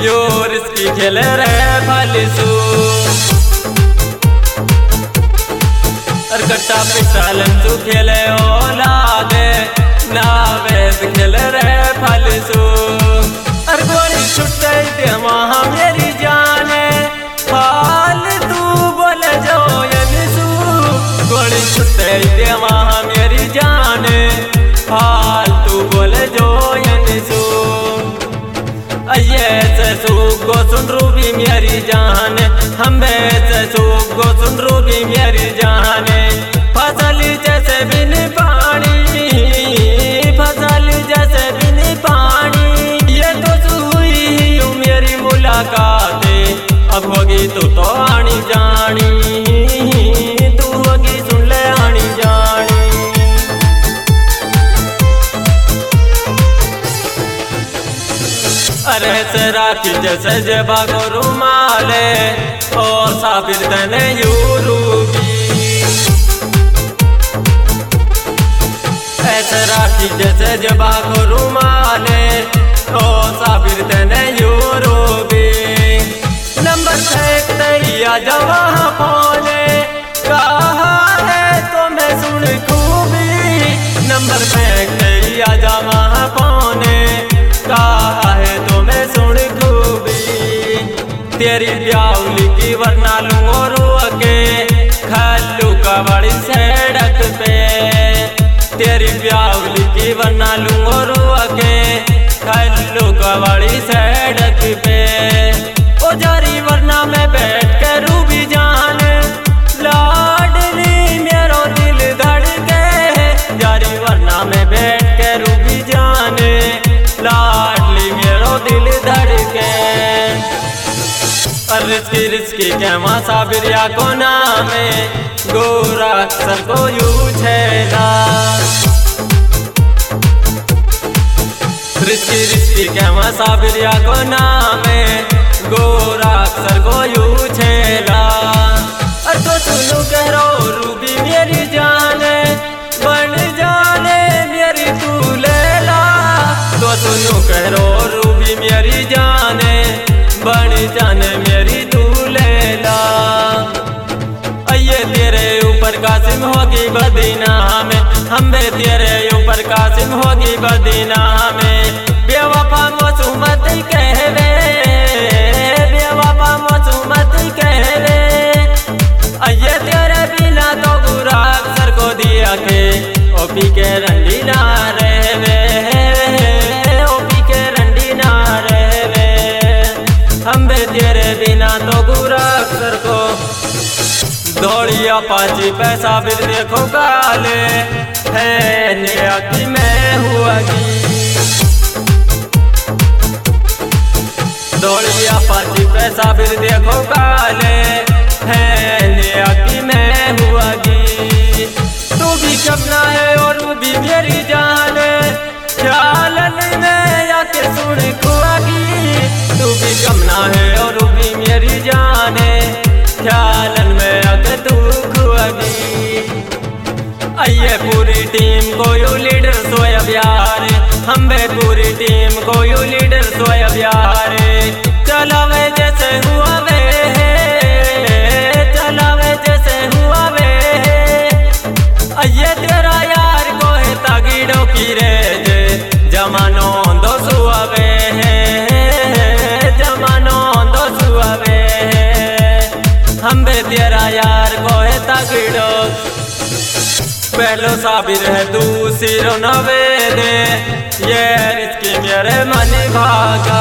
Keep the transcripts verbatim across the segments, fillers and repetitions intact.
यो risky खेल रहे फालिसू कट्टा पिस्टल तू खेले ओ लागे नावेद खेल रहे फालिसू अर गोली छुट्टे दे वहाँ मेरी जाने फाल तू बोले जो यनिसू गोली छुट्टे दे वहाँ मेरी जाने फाल तू बोले जो यनिसू ये से सुख गो सुन रूबी मेरी जान हमें से सुख गो सुन रूबी मेरी जान फसल जैसे बिन पानी फसल जैसे बिन पानी ये तो सुई हूँ मेरी मुलाकात अब होगी तू तो आनी जानी तू होगी सुन ले आनी जानी अरे से राखी जैसे जेबा को रुमाले और साबिर तने यूरूबी ऐसे राखी जैसे जेबा को रुमाले और साबिर तने यूरूबी नंबर फेंक तैया जवां पौने कहा है तो मैं सुन खूबी नंबर फेंक तैया जवां पौने कहा है तो मैं सुन खूबी तेरी ब्यावली की वरना लूंगो रुआ के खालू का बड़ी सड़क पे तेरी ब्यावली की वरना लूंगो रुआ के खालू का बड़ी सड़क पे ओ जारी वरना में बैठ के रूबी जान लाडली मेरो दिल धड़के जारी वरना में बैठ के रूबी जान लाडली मेरो दिल धड़के रिस्की रिस्की कहवा साबिरिया को नामे गोरा अक्सर को यू छेला रिस्की रिस्की कहवा साबिरिया को नामे गोरा अक्सर को यू छेला और तो सुनो कह रो रूबी मेरी जाने बन जाने मेरी तू लेला तो सुनो कह रो रूबी मेरी जाने बन जाने मेरी तू लेला ये तेरे ऊपर कासिम होगी बदीना में हम बे तेरे ऊपर कासिम होगी बदीना में बेवफा मौसुमत कहवे बेवफा मौसुमत कहवे ये तेरे बिना तो गुरा अक्सर को दिया के ओपी के रंडी ना रहवे ओपी के रंडी ना रहवे हम बे तेरे बिना तो गुरा अक्सर को दौड़िया पाची पैसा भी देखो काले है नियति में हुआगी दौड़िया पाची पैसा भी देखो काले है नियति में हुआगी तू भी कपना है और भी मेरी जान ख्यालन में आके सुन खुआगी तू भी कपना है और भी मेरी जान ख्यालन में आके तू खुआगी आइए पूरी टीम को यू लीडर सोया प्यार हम बे पूरी टीम को यू लीडर सोया प्यार चलावे जैसे हुआ वे चलावे जैसे हुआ वे आइए तेरा यार को है तागीड़ो की रे जमानो दो सुआवे जमानो दो सुआवे हम बे तेरा यार को है तागीड़ो पहलो साबिर है दूसरो नवे दे ये रिस्की मेरे मन भागा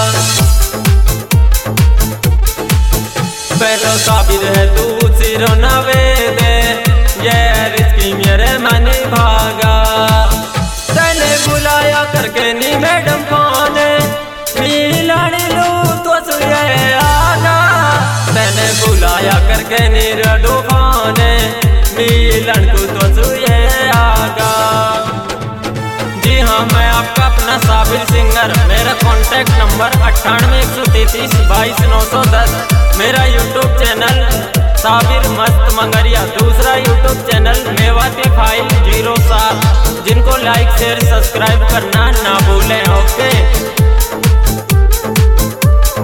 पहलो साबिर है दूसरो नवे दे ये रिस्की मेरे मन भागा तने बुलाया करके नी मैडम कौन मिलन लू तो सुये आगा तने बुलाया करके नी रडो कौन मिलन को तो सुये आगा जी हाँ मैं आपका अपना साबिर सिंगर मेरा कॉन्टैक्ट नंबर अट्ठानवे एक सौ तैतीस बाईस नौ सौ दस मेरा यूट्यूब चैनल साबिर मस्त मंगरिया दूसरा YouTube channel Mewati file zero सात जिनको लाइक शेयर सब्सक्राइब करना ना भूलें ओके।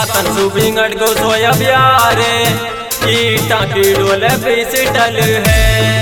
बातन सुबिंगट गो सोया प्यारे ईटा की डोले पिस्टल है।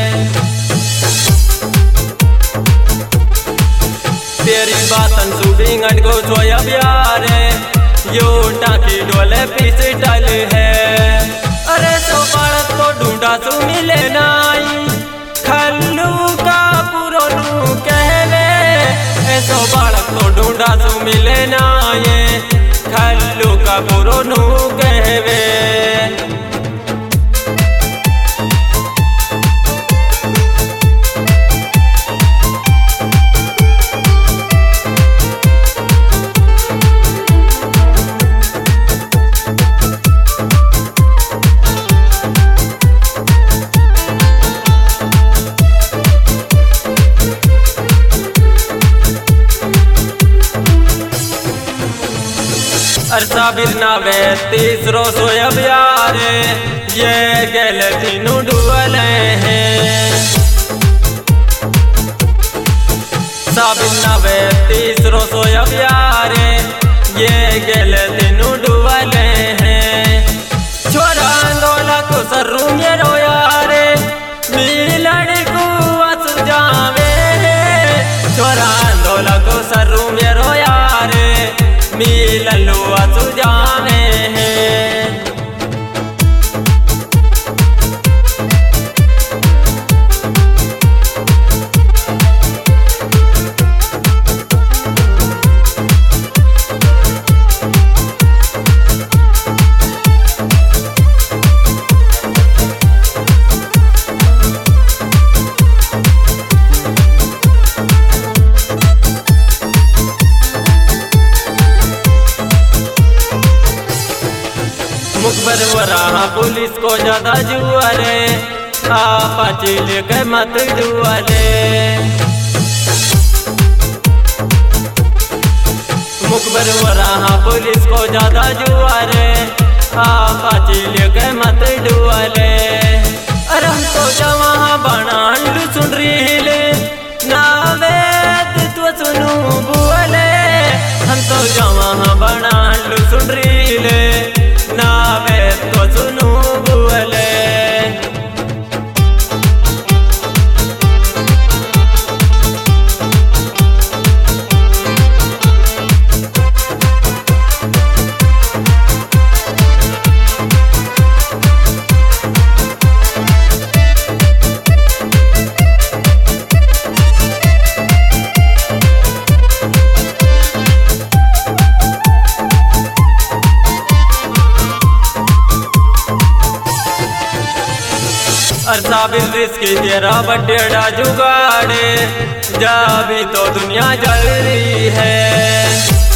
तेरी बातन सुबिंगट गो सोया प्यारे यो टाकी डोले पिस्टल है। अरे तो बालक तो ढूंढा सु मिले नाई खल्लू का पुरोनू कहवे ऐसो बालक तो ढूंढा सु मिले नाये खल्लू का पुरोनू कहवे। साबिर नावे तीसरो सोया प्यारे ये गल तीनों डुअले हैं। साबिर नावे तीसरो सोया प्यारे ये गल तीनों डुअले हैं। छोरा अंदोला को सर्रू मेरो यारे मिलन को आस जावे। छोरा अंदोला को सर्रू मेरो यारे मिलन लो आसु जावे हैं। मुखबर वरा पुलिस को ज्यादा जुआरे आपा चिल के मत जुआले। मुखबर वरा पुलिस को ज्यादा जुआरे आपा चिल के मत जुआले। अरे हम तो जवा बनान सुन रीले नावे तो सुनू बुआले। हम तो जवा बनान सुन रीले नावे तो सुनू बुअले। और साबिर रिस्की तेरा बड्डेड़ा जुगाड़े जा भी तो दुनिया जल रही है।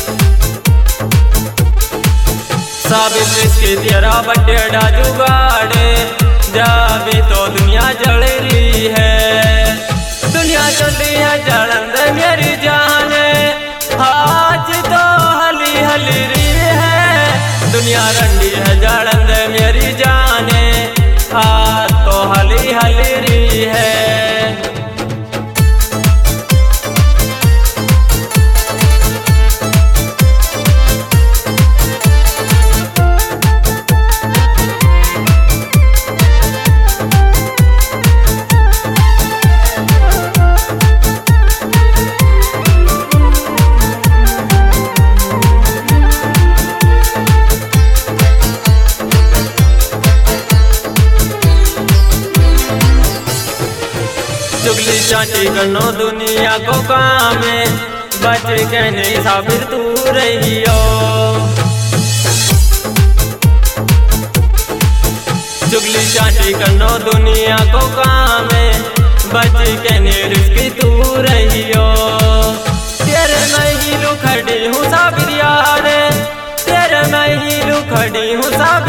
साबिर रिस्की तेरा बड्डेड़ा जुगाड़े जा भी तो दुनिया जल रही है। दुनिया चल रही है जलंद मेरी जान आज तो हली हली रही है। दुनिया रंडी है जलंद मेरी जाने आज तो हली हली रही है। चुगली चाटी करनो दुनिया को काम बच के नहीं साबिर तू रहियो। चुगली चाटी करनो दुनिया को काम बच के नहीं रिस्की तू रहियो। तेरे मैं ही लुखड़ी हूँ साबिर यार तेरे मैं ही लुखड़ी हूँ साबिर।